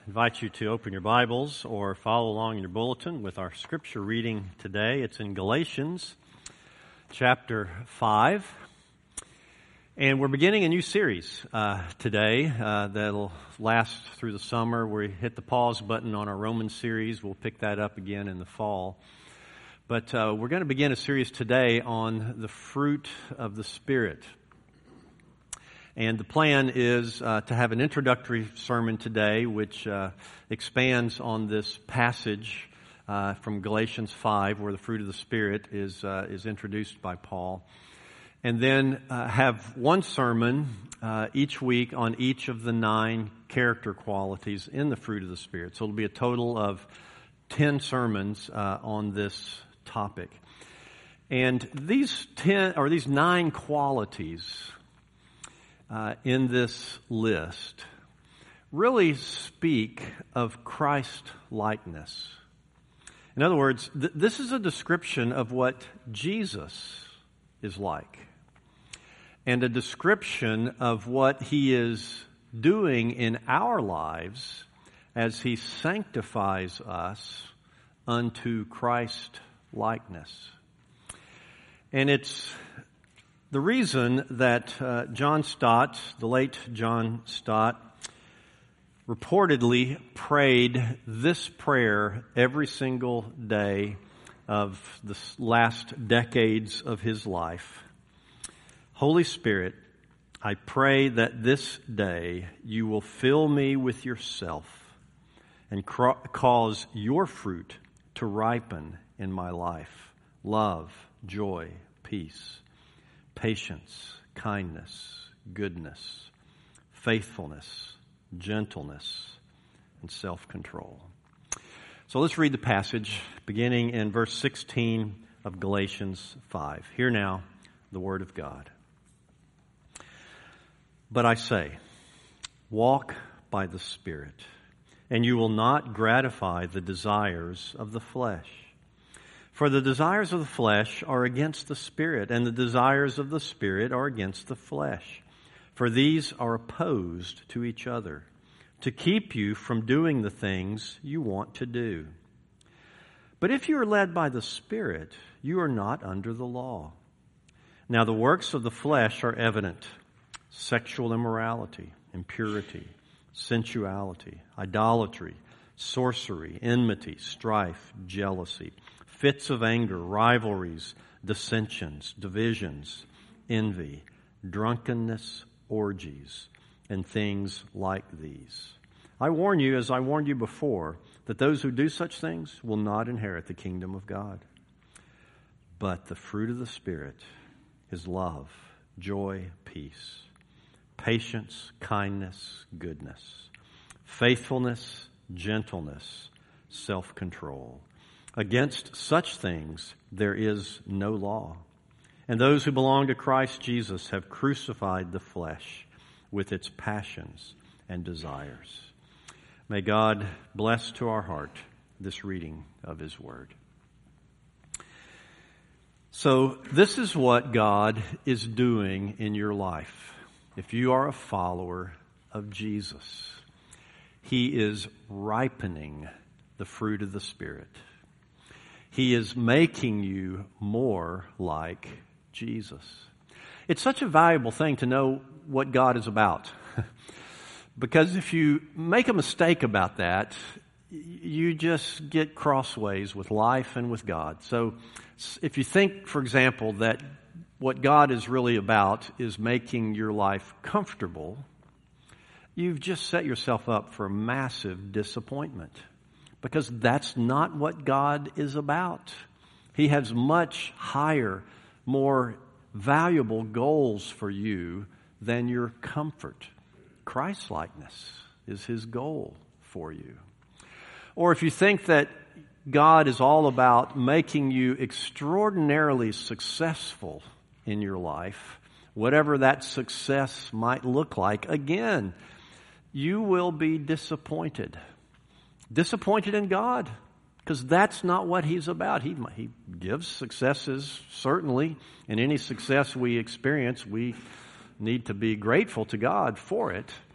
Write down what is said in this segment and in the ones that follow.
invite you to open your Bibles or follow along in your bulletin with our scripture reading today. It's in Galatians chapter 5. And we're beginning a new series today that'll last through the summer. We hit the pause button on our Romans series. We'll pick that up again in the fall. But we're going to begin a series today on the fruit of the Spirit. And the plan is to have an introductory sermon today, which expands on this passage from Galatians 5, where the fruit of the Spirit is introduced by Paul. And then have one sermon each week on each of the 9 character qualities in the fruit of the Spirit. So it'll be a total of 10 sermons on this topic. And these 9 qualities in this list really speak of Christ-likeness. In other words, this is a description of what Jesus is like, and a description of what He is doing in our lives as He sanctifies us unto Christ-likeness. And it's the reason that John Stott, the late John Stott, reportedly prayed this prayer every single day of the last decades of his life. Holy Spirit, I pray that this day you will fill me with yourself and cause your fruit to ripen in my life. Love, joy, peace, patience, kindness, goodness, faithfulness, gentleness, and self-control. So let's read the passage beginning in verse 16 of Galatians 5. Hear now the word of God. But I say, walk by the Spirit, and you will not gratify the desires of the flesh. For the desires of the flesh are against the Spirit, and the desires of the Spirit are against the flesh. For these are opposed to each other, to keep you from doing the things you want to do. But if you are led by the Spirit, you are not under the law. Now the works of the flesh are evident: sexual immorality, impurity, sensuality, idolatry, sorcery, enmity, strife, jealousy, fits of anger, rivalries, dissensions, divisions, envy, drunkenness, orgies, and things like these. I warn you, as I warned you before, that those who do such things will not inherit the kingdom of God. But the fruit of the Spirit is love, joy, peace, patience, kindness, goodness, faithfulness, gentleness, self-control. Against such things there is no law. And those who belong to Christ Jesus have crucified the flesh with its passions and desires. May God bless to our heart this reading of His Word. So this is what God is doing in your life. If you are a follower of Jesus, He is ripening the fruit of the Spirit. He is making you more like Jesus. It's such a valuable thing to know what God is about. Because if you make a mistake about that, you just get crossways with life and with God. So if you think, for example, that what God is really about is making your life comfortable, you've just set yourself up for massive disappointment. Because that's not what God is about. He has much higher, more valuable goals for you than your comfort. Christ-likeness is His goal for you. Or if you think that God is all about making you extraordinarily successful in your life, whatever that success might look like, again, you will be disappointed. Disappointed in God, because that's not what He's about. He gives successes, certainly, and any success we experience, we need to be grateful to God for it.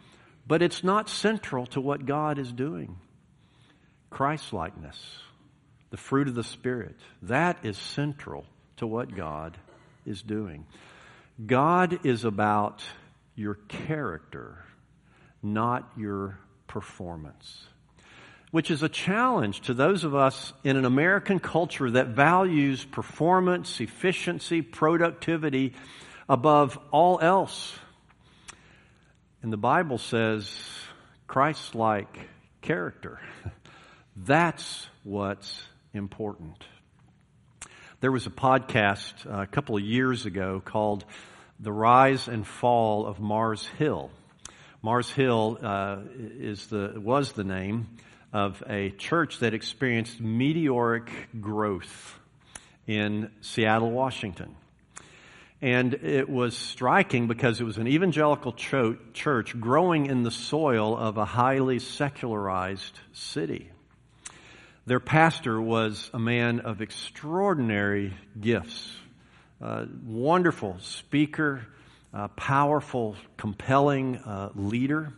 but it's not central to what God is doing. Christ-likeness, the fruit of the Spirit, that is central to what God is doing. God is about your character, not your performance, which is a challenge to those of us in an American culture that values performance, efficiency, productivity above all else. And the Bible says Christ-like character. That's what's important. There was a podcast a couple of years ago called The Rise and Fall of Mars Hill. Mars Hill was the name of a church that experienced meteoric growth in Seattle, Washington. And it was striking because it was an evangelical church growing in the soil of a highly secularized city. Their pastor was a man of extraordinary gifts, wonderful speaker, powerful, compelling leader.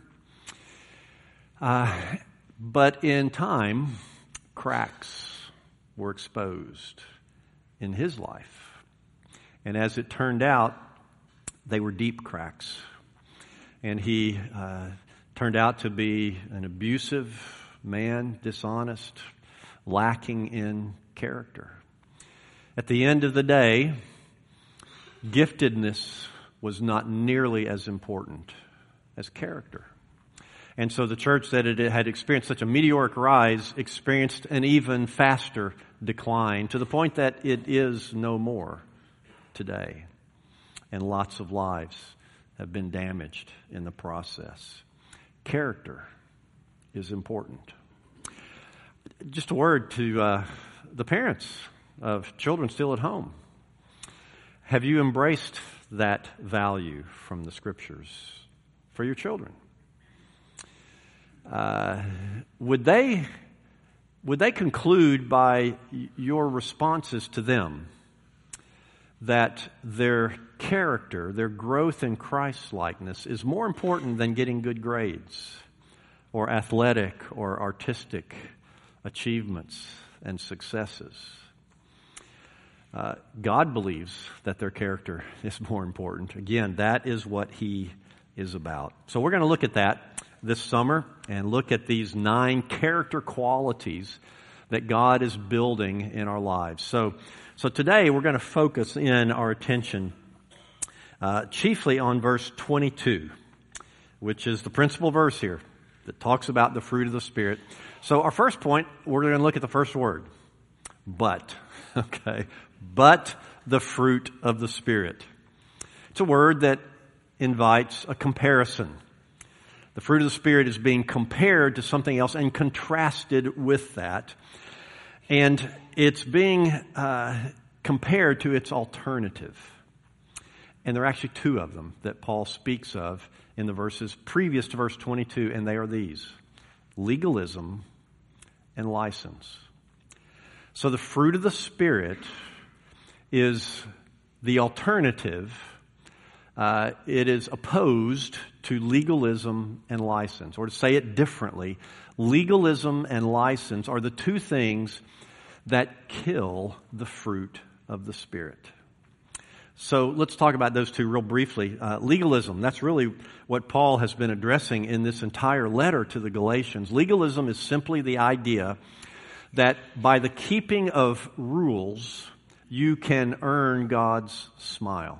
But in time, cracks were exposed in his life. And as it turned out, they were deep cracks. And he turned out to be an abusive man, dishonest, lacking in character. At the end of the day, giftedness was not nearly as important as character. And so the church that had experienced such a meteoric rise experienced an even faster decline, to the point that it is no more today. And lots of lives have been damaged in the process. Character is important. Just a word to the parents of children still at home. Have you embraced that value from the Scriptures for your children? Would they conclude by your responses to them that their character, their growth in Christ-likeness is more important than getting good grades or athletic or artistic achievements and successes? God believes that their character is more important. Again, that is what He is about. So we're going to look at that this summer and look at these 9 character qualities that God is building in our lives. So today we're going to focus in our attention chiefly on verse 22, which is the principal verse here that talks about the fruit of the Spirit. So our first point, we're going to look at the first word, but. Okay, but the fruit of the Spirit. It's a word that invites a comparison. The fruit of the Spirit is being compared to something else and contrasted with that. And it's being compared to its alternative. And there are actually 2 of them that Paul speaks of in the verses previous to verse 22, and they are these: legalism and license. So the fruit of the Spirit is the alternative. It is opposed to legalism and license. Or to say it differently, legalism and license are the 2 things that kill the fruit of the Spirit. So let's talk about those 2 real briefly. Legalism, that's really what Paul has been addressing in this entire letter to the Galatians. Legalism is simply the idea that by the keeping of rules, you can earn God's smile.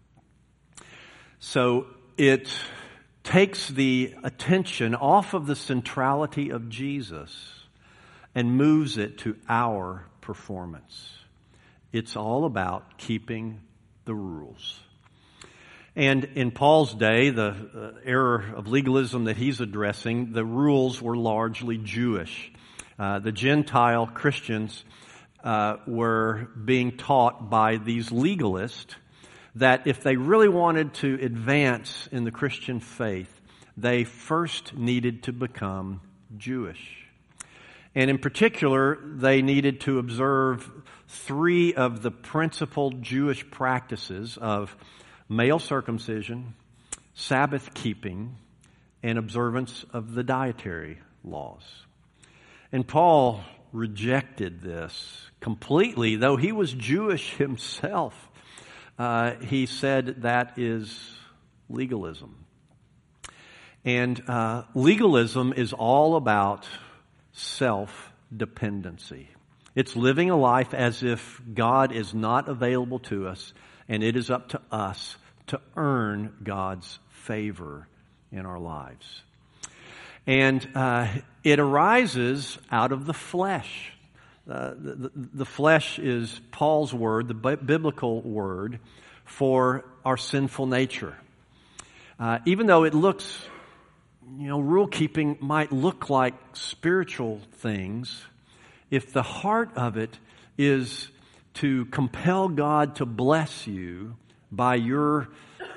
So it takes the attention off of the centrality of Jesus and moves it to our performance. It's all about keeping the rules. And in Paul's day, the era of legalism that he's addressing, the rules were largely Jewish. The Gentile Christians were being taught by these legalists that if they really wanted to advance in the Christian faith, they first needed to become Jewish. And in particular, they needed to observe 3 of the principal Jewish practices of male circumcision, Sabbath keeping, and observance of the dietary laws. And Paul rejected this completely, though he was Jewish himself. He said that is legalism. And legalism is all about self-dependency. It's living a life as if God is not available to us, and it is up to us to earn God's favor in our lives. And it arises out of the flesh. The flesh is Paul's word, the biblical word for our sinful nature. Even though it looks, rule keeping might look like spiritual things, if the heart of it is to compel God to bless you by your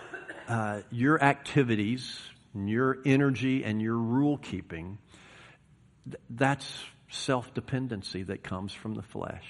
activities, and your energy, and your rule keeping, that's self-dependency that comes from the flesh.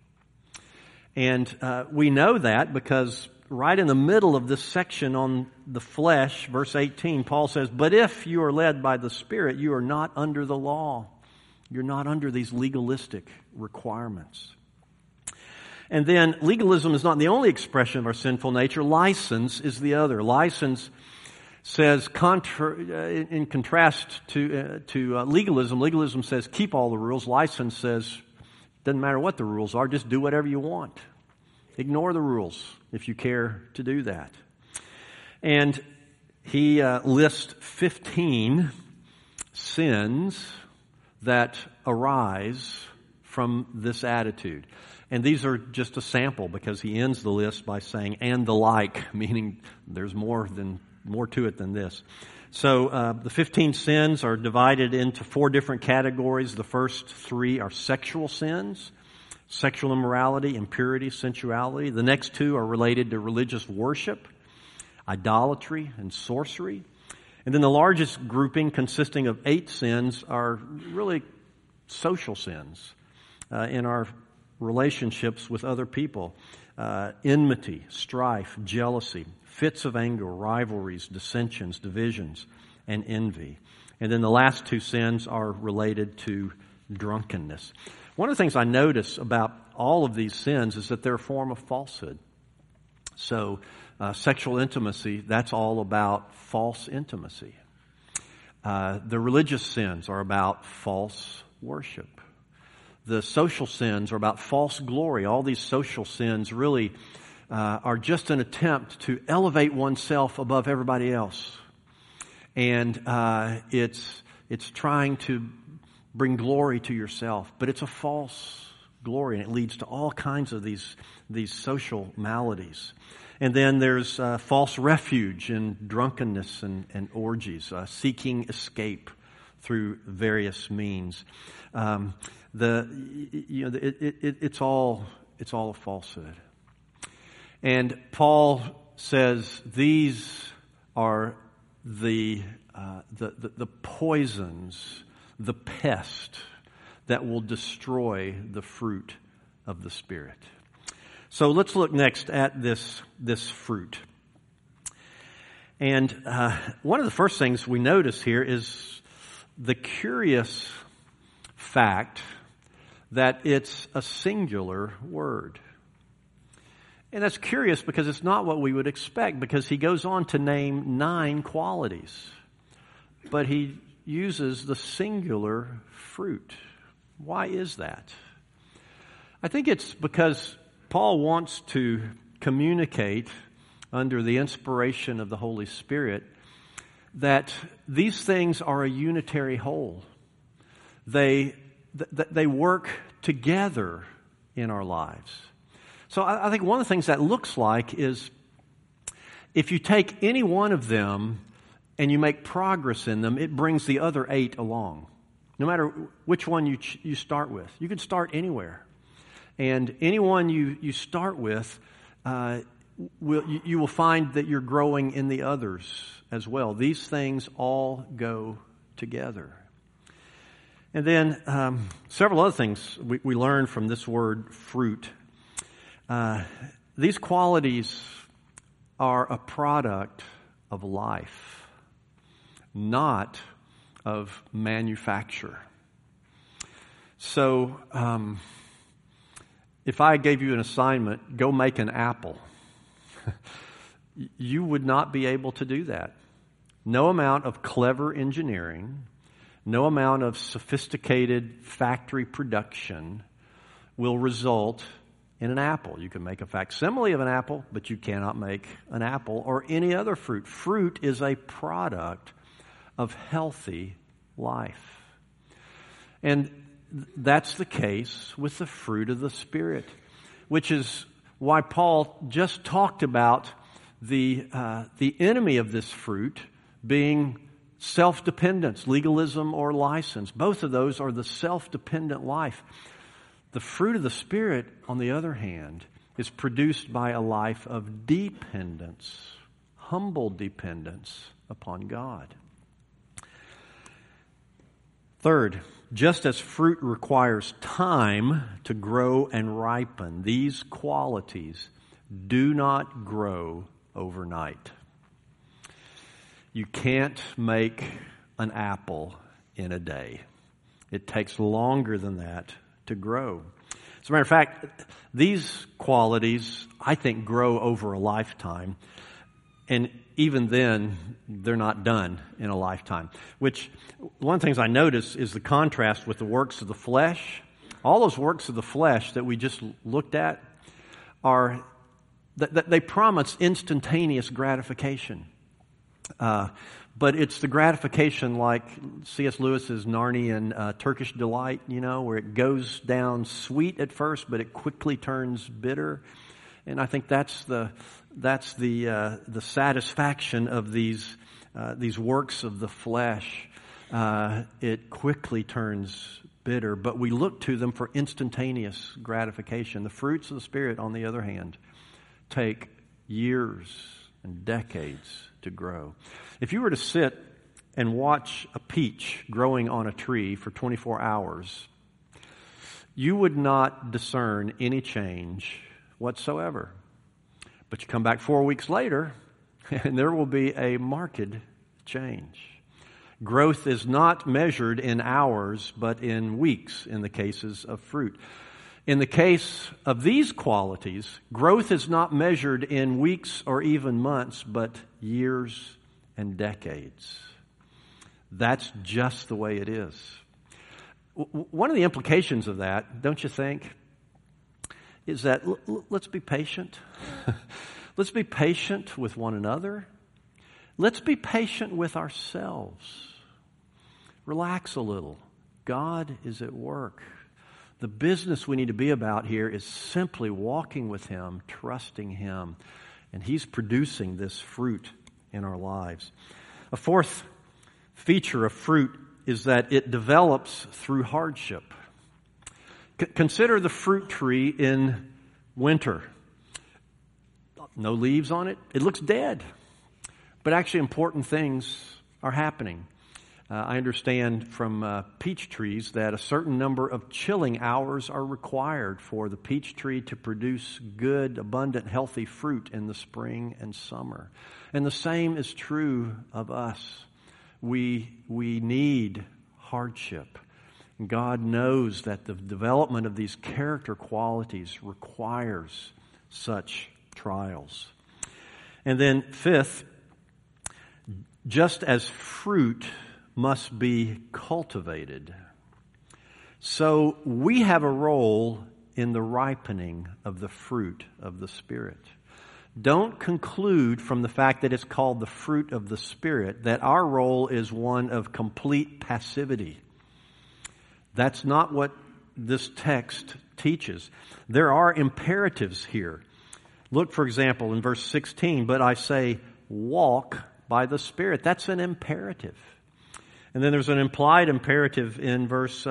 And we know that because right in the middle of this section on the flesh, verse 18, Paul says, "But if you are led by the Spirit, you are not under the law." You're not under these legalistic requirements. And then legalism is not the only expression of our sinful nature. License is the other. License says, in contrast to legalism says keep all the rules. License says doesn't matter what the rules are, just do whatever you want. Ignore the rules if you care to do that. And he lists 15 sins that arise from this attitude. And these are just a sample because he ends the list by saying, "and the like," meaning there's more to it than this. So the 15 sins are divided into 4 different categories. The first 3 are sexual sins, sexual immorality, impurity, sensuality. The next 2 are related to religious worship, idolatry, and sorcery. And then the largest grouping, consisting of 8 sins, are really social sins in our relationships with other people. Enmity, strife, jealousy, fits of anger, rivalries, dissensions, divisions, and envy. And then the last 2 sins are related to drunkenness. One of the things I notice about all of these sins is that they're a form of falsehood. So sexual intimacy, that's all about false intimacy. The religious sins are about false worship. The social sins are about false glory. All these social sins really are just an attempt to elevate oneself above everybody else. And it's trying to bring glory to yourself, but it's a false glory, and it leads to all kinds of these social maladies. And then there's false refuge in drunkenness and orgies, seeking escape through various means. It's all a falsehood. And Paul says these are the poisons, the pest that will destroy the fruit of the Spirit. So let's look next at this fruit. And one of the first things we notice here is the curious fact that it's a singular word. And that's curious because it's not what we would expect, because he goes on to name 9 qualities. But he uses the singular fruit. Why is that? I think it's because Paul wants to communicate under the inspiration of the Holy Spirit that these things are a unitary whole. They work together in our lives. So I think one of the things that looks like is if you take any one of them and you make progress in them, it brings the other 8 along. No matter which one you start with. You can start anywhere. And anyone you start with, you will find that you're growing in the others as well. These things all go together. And then several other things we learn from this word fruit. These qualities are a product of life. not of manufacture. So, if I gave you an assignment, go make an apple, you would not be able to do that. No amount of clever engineering, no amount of sophisticated factory production will result in an apple. You can make a facsimile of an apple, but you cannot make an apple or any other fruit. Fruit is a product of healthy life. And that's the case with the fruit of the Spirit, which is why Paul just talked about the enemy of this fruit being self-dependence, legalism or license. Both of those are the self-dependent life. The fruit of the Spirit, on the other hand, is produced by a life of dependence, humble dependence upon God. Third, just as fruit requires time to grow and ripen, these qualities do not grow overnight. You can't make an apple in a day. It takes longer than that to grow. As a matter of fact, these qualities, I think, grow over a lifetime. And even then, they're not done in a lifetime. Which, one of the things I notice is the contrast with the works of the flesh. All those works of the flesh that we just looked at they promise instantaneous gratification. But it's the gratification like C.S. Lewis's Narnian Turkish Delight, where it goes down sweet at first, but it quickly turns bitter. And I think that's the satisfaction of these works of the flesh. It quickly turns bitter, but we look to them for instantaneous gratification. The fruits of the Spirit, on the other hand, take years and decades to grow. If you were to sit and watch a peach growing on a tree for 24 hours, you would not discern any change whatsoever. But you come back 4 weeks later, and there will be a marked change. Growth is not measured in hours, but in weeks in the cases of fruit. In the case of these qualities, growth is not measured in weeks or even months, but years and decades. That's just the way it is. One of the implications of that, don't you think, is that let's be patient. Let's be patient with one another. Let's be patient with ourselves. Relax a little. God is at work. The business we need to be about here is simply walking with Him, trusting Him, and He's producing this fruit in our lives. A fourth feature of fruit is that it develops through hardship. Consider the fruit tree in winter. No leaves on it. It looks dead. But actually important things are happening. I understand from peach trees that a certain number of chilling hours are required for the peach tree to produce good, abundant, healthy fruit in the spring and summer. And the same is true of us. We need hardship. God knows that the development of these character qualities requires such trials. And then fifth, just as fruit must be cultivated, so we have a role in the ripening of the fruit of the Spirit. Don't conclude from the fact that it's called the fruit of the Spirit that our role is one of complete passivity. That's not what this text teaches. There are imperatives here. Look, for example, in verse 16, but I say, walk by the Spirit. That's an imperative. And then there's an implied imperative in verse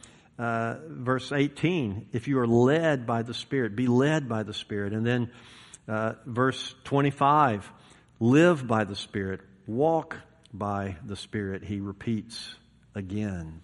18. If you are led by the Spirit, be led by the Spirit. And then verse 25, live by the Spirit, walk by the Spirit, he repeats again.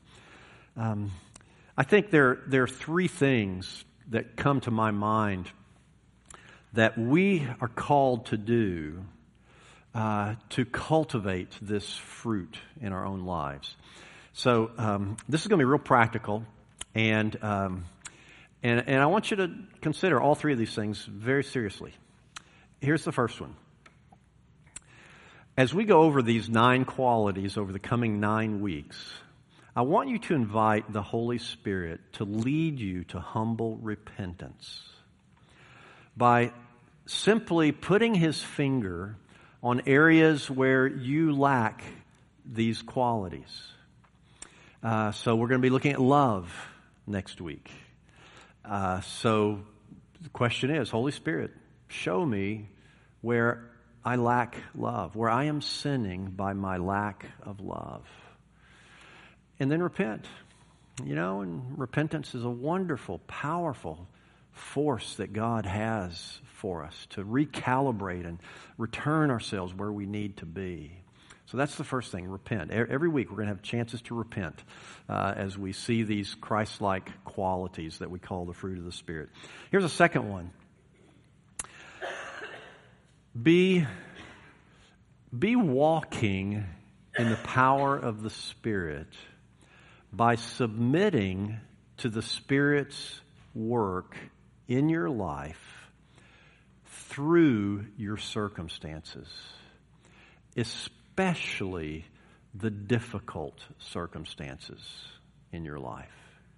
I think there are three things that come to my mind that we are called to do to cultivate this fruit in our own lives. So this is going to be real practical, and I want you to consider all three of these things very seriously. Here's the first one. As we go over these 9 qualities over the coming 9 weeks, I want you to invite the Holy Spirit to lead you to humble repentance by simply putting His finger on areas where you lack these qualities. So we're going to be looking at love next week. So the question is, Holy Spirit, show me where I lack love, where I am sinning by my lack of love. And then repent. And repentance is a wonderful, powerful force that God has for us to recalibrate and return ourselves where we need to be. So that's the first thing, repent. Every week we're going to have chances to repent as we see these Christ-like qualities that we call the fruit of the Spirit. Here's a second one. Be walking in the power of the Spirit by submitting to the Spirit's work in your life through your circumstances, especially the difficult circumstances in your life.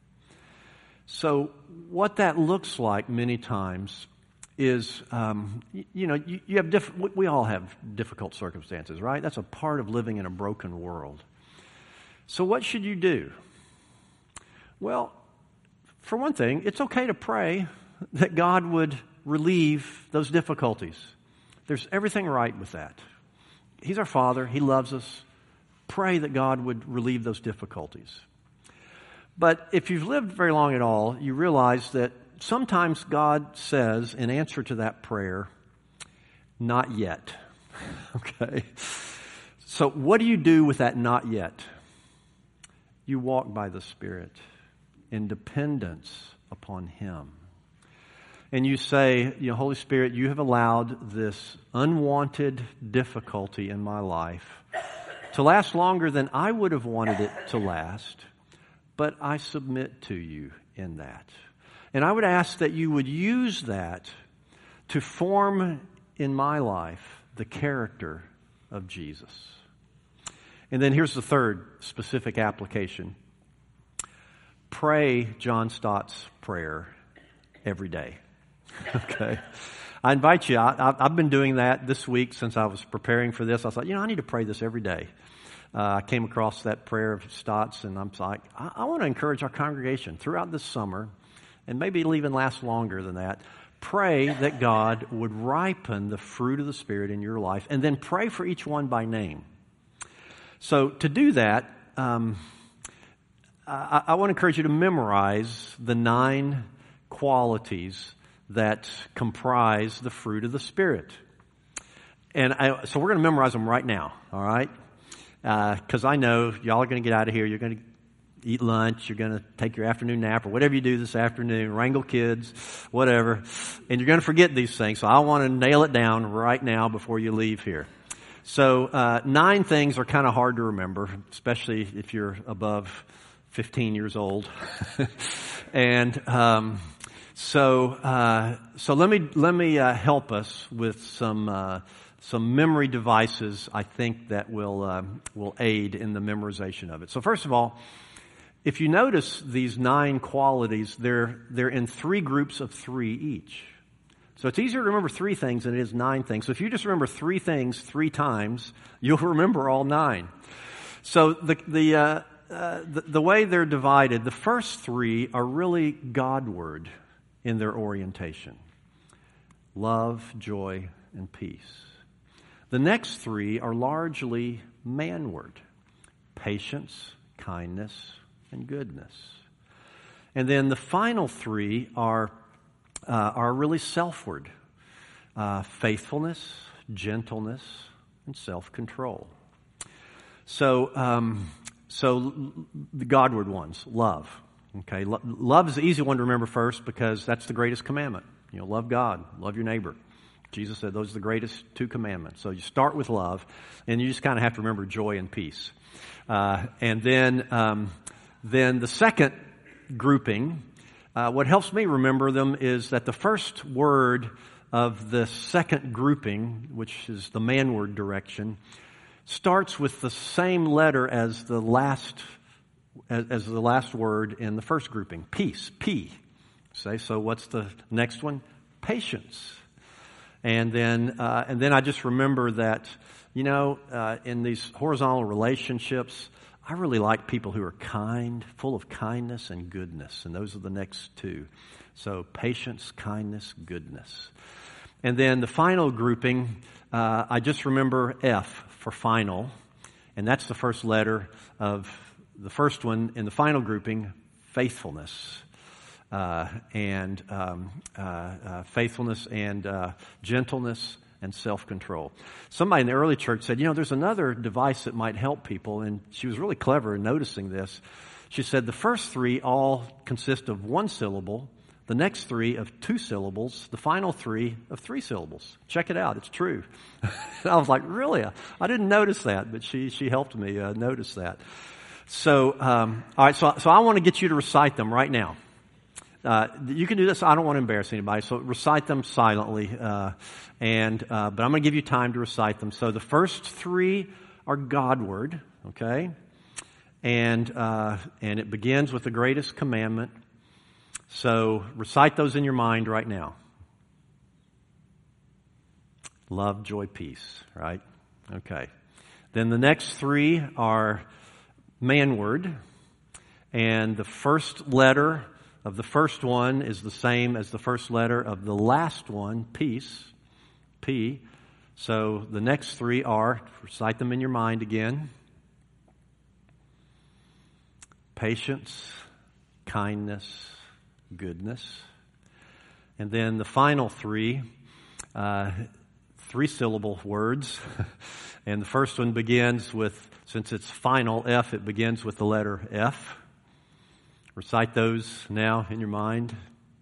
So what that looks like many times is, you have we all have difficult circumstances, right? That's a part of living in a broken world. So what should you do? Well, for one thing, it's okay to pray that God would relieve those difficulties. There's everything right with that. He's our Father. He loves us. Pray that God would relieve those difficulties. But if you've lived very long at all, you realize that sometimes God says, in answer to that prayer, not yet. Okay? So what do you do with that not yet? You walk by the Spirit in dependence upon Him. And you say, Holy Spirit, you have allowed this unwanted difficulty in my life to last longer than I would have wanted it to last, but I submit to you in that. And I would ask that you would use that to form in my life the character of Jesus. And then here's the third specific application. Pray John Stott's prayer every day. Okay? I invite you, I've been doing that this week since I was preparing for this. I thought, I need to pray this every day. I came across that prayer of Stott's, and I'm like, I want to encourage our congregation throughout this summer, and maybe it'll even last longer than that. Pray that God would ripen the fruit of the Spirit in your life, and then pray for each one by name. So to do that, I want to encourage you to memorize the 9 qualities that comprise the fruit of the Spirit. And so we're going to memorize them right now, all right? Because I know y'all are going to get out of here. You're going to eat lunch. You're going to take your afternoon nap or whatever you do this afternoon, wrangle kids, whatever. And you're going to forget these things. So I want to nail it down right now before you leave here. So 9 things are kind of hard to remember, especially if you're above 15 years old. And so let me help us with some memory devices I think that will aid in the memorization of it. So first of all, if you notice these 9 qualities, they're in 3 groups of 3 each. So it's easier to remember 3 things than it is 9 things. So if you just remember 3 things 3 times, you'll remember all 9. So the way they're divided, the first 3 are really Godward in their orientation. Love, joy, and peace. The next 3 are largely manward. Patience, kindness, and goodness. And then the final 3 are really selfward. Faithfulness, gentleness, and self-control. So the Godward ones, love. Okay, love is the easy one to remember first because that's the greatest commandment. Love God, love your neighbor. Jesus said those are the greatest two commandments. So you start with love, and you just kind of have to remember joy and peace. And then the second grouping, what helps me remember them is that the first word of the second grouping, which is the manward direction, starts with the same letter as the last word in the first grouping, peace, P. So what's the next one? Patience. And then I just remember that, in these horizontal relationships, I really like people who are kind, full of kindness and goodness. And those are the next two. So patience, kindness, goodness. And then the final grouping, I just remember F for final. And that's the first letter of the first one in the final grouping, faithfulness. Faithfulness and gentleness and self-control. Somebody in the early church said, there's another device that might help people, and she was really clever in noticing this. She said the first three all consist of one syllable, the next three of two syllables, the final three of three syllables. Check it out, it's true. I was like, really? I didn't notice that, but she helped me notice that. So, all right, so I want to get you to recite them right now. You can do this. I don't want to embarrass anybody, so recite them silently. But I'm going to give you time to recite them. So the first three are Godward, okay, and it begins with the greatest commandment. So recite those in your mind right now. Love, joy, peace. Right? Okay. Then the next three are manward, and the first letter of the first one is the same as the first letter of the last one, peace, P. So the next three are, recite them in your mind again, patience, kindness, goodness. And then the final three, three-syllable words. And the first one begins with, since it's final, F, it begins with the letter F. Recite those now in your mind.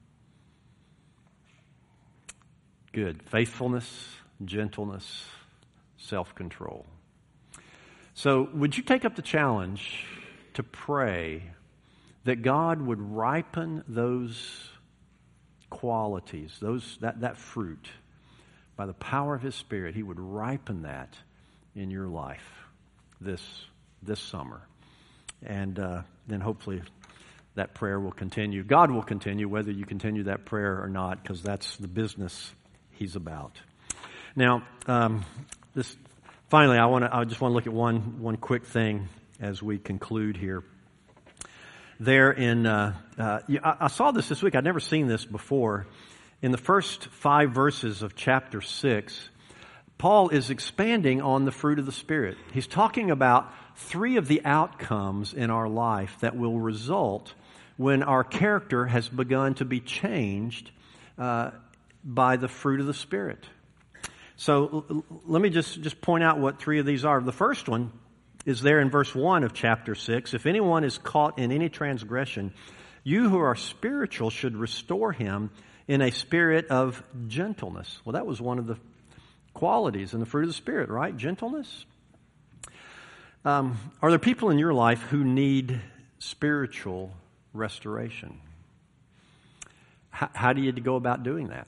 Good. Faithfulness, gentleness, self-control. So would you take up the challenge to pray that God would ripen those qualities, that fruit, by the power of His Spirit? He would ripen that in your life this summer. And then hopefully that prayer will continue. God will continue whether you continue that prayer or not, because that's the business He's about. Now, finally, I just want to look at one quick thing as we conclude here. There I saw this week. I'd never seen this before. In the first 5 verses of chapter 6, Paul is expanding on the fruit of the Spirit. He's talking about 3 of the outcomes in our life that will result when our character has begun to be changed by the fruit of the Spirit. So let me just point out what 3 of these are. The first one is there in verse 1 of chapter 6. If anyone is caught in any transgression, you who are spiritual should restore him in a spirit of gentleness. Well, that was one of the qualities in the fruit of the Spirit, right? Gentleness. Are there people in your life who need spiritual restoration? How do you go about doing that?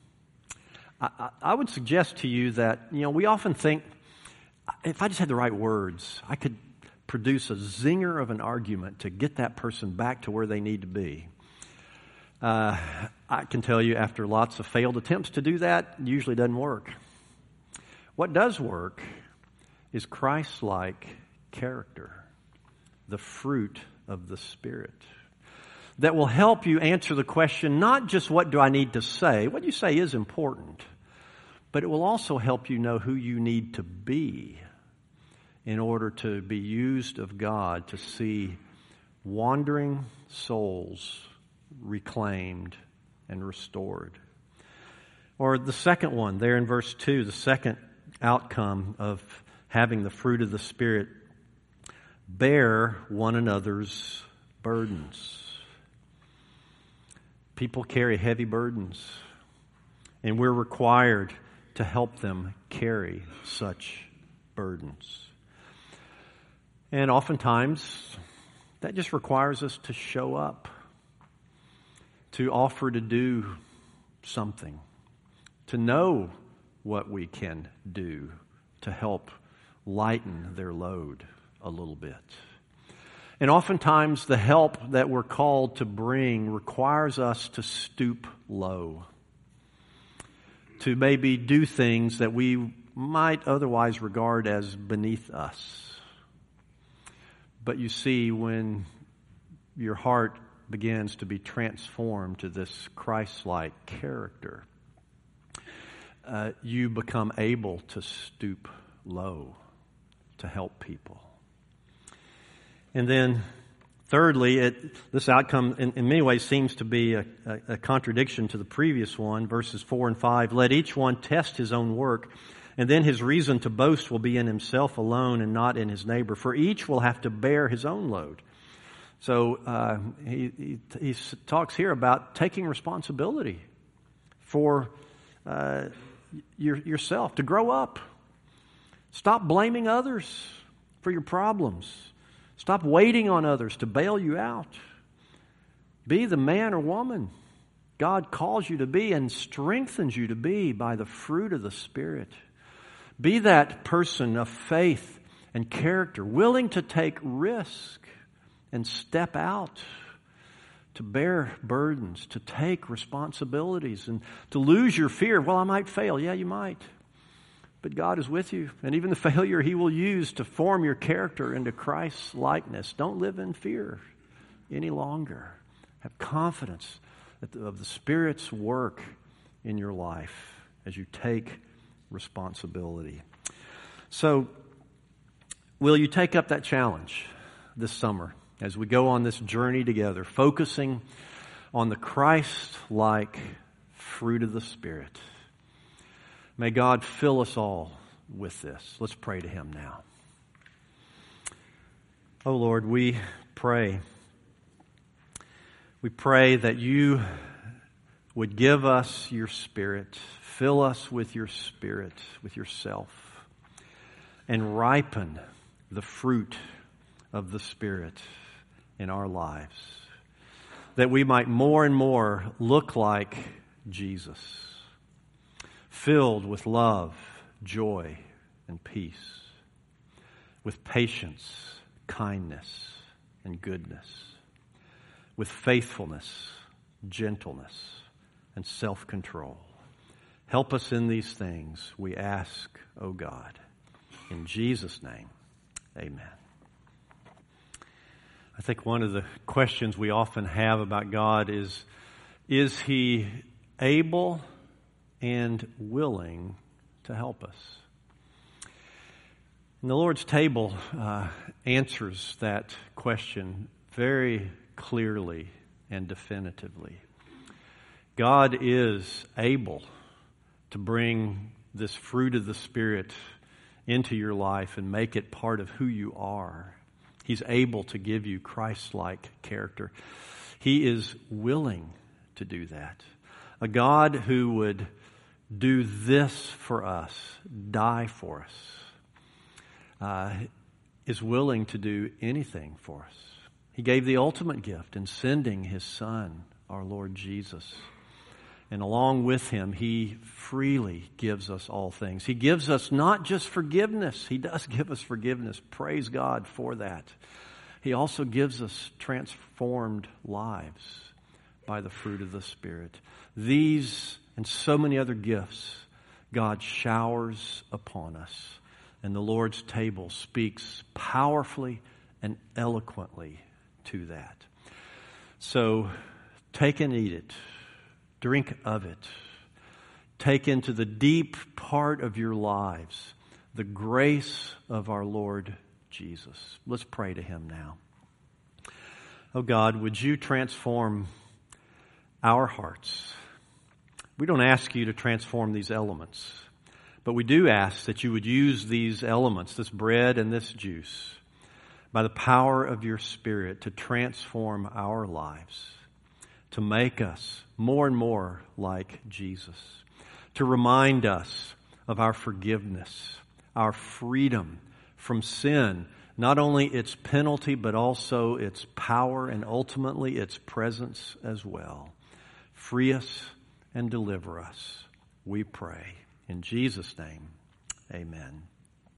I would suggest to you that, we often think, if I just had the right words, I could produce a zinger of an argument to get that person back to where they need to be. I can tell you after lots of failed attempts to do that, it usually doesn't work. What does work is Christ-like character, the fruit of the Spirit, that will help you answer the question, not just what do I need to say. What you say is important, but it will also help you know who you need to be in order to be used of God to see wandering souls reclaimed and restored. Or the second one, there in verse 2, the second outcome of having the fruit of the Spirit, bear one another's burdens. People carry heavy burdens, and we're required to help them carry such burdens. And oftentimes, that just requires us to show up, to offer to do something, to know what we can do to help lighten their load a little bit. And oftentimes, the help that we're called to bring requires us to stoop low, to maybe do things that we might otherwise regard as beneath us. But you see, when your heart begins to be transformed to this Christ-like character, you become able to stoop low to help people. And then, thirdly, this outcome in many ways seems to be a contradiction to the previous one, verses 4 and 5. Let each one test his own work, and then his reason to boast will be in himself alone and not in his neighbor, for each will have to bear his own load. So he talks here about taking responsibility for yourself, to grow up. Stop blaming others for your problems. Stop waiting on others to bail you out. Be the man or woman God calls you to be and strengthens you to be by the fruit of the Spirit. Be that person of faith and character, willing to take risk and step out, to bear burdens, to take responsibilities, and to lose your fear. Well, I might fail. Yeah, you might. But God is with you. And even the failure He will use to form your character into Christ's likeness. Don't live in fear any longer. Have confidence of the Spirit's work in your life as you take responsibility. So, will you take up that challenge this summer as we go on this journey together, focusing on the Christ-like fruit of the Spirit? May God fill us all with this. Let's pray to Him now. Oh Lord, we pray. We pray that You would give us Your Spirit, fill us with Your Spirit, with Yourself, and ripen the fruit of the Spirit in our lives, that we might more and more look like Jesus, filled with love, joy, and peace, with patience, kindness, and goodness, with faithfulness, gentleness, and self-control. Help us in these things, we ask, O God. In Jesus' name, amen. I think one of the questions we often have about God is He able and willing to help us? And the Lord's table answers that question very clearly and definitively. God is able to bring this fruit of the Spirit into your life and make it part of who you are. He's able to give you Christ-like character. He is willing to do that. A God who would do this for us, die for us, is willing to do anything for us. He gave the ultimate gift in sending His Son, our Lord Jesus. And along with Him, He freely gives us all things. He gives us not just forgiveness. He does give us forgiveness. Praise God for that. He also gives us transformed lives by the fruit of the Spirit. These and so many other gifts God showers upon us. And the Lord's table speaks powerfully and eloquently to that. So take and eat it. Drink of it. Take into the deep part of your lives the grace of our Lord Jesus. Let's pray to Him now. Oh God, would You transform our hearts? We don't ask You to transform these elements, but we do ask that You would use these elements, this bread and this juice, by the power of Your Spirit to transform our lives, to make us more and more like Jesus, to remind us of our forgiveness, our freedom from sin, not only its penalty, but also its power and ultimately its presence as well. Free us and deliver us, we pray. In Jesus' name, amen.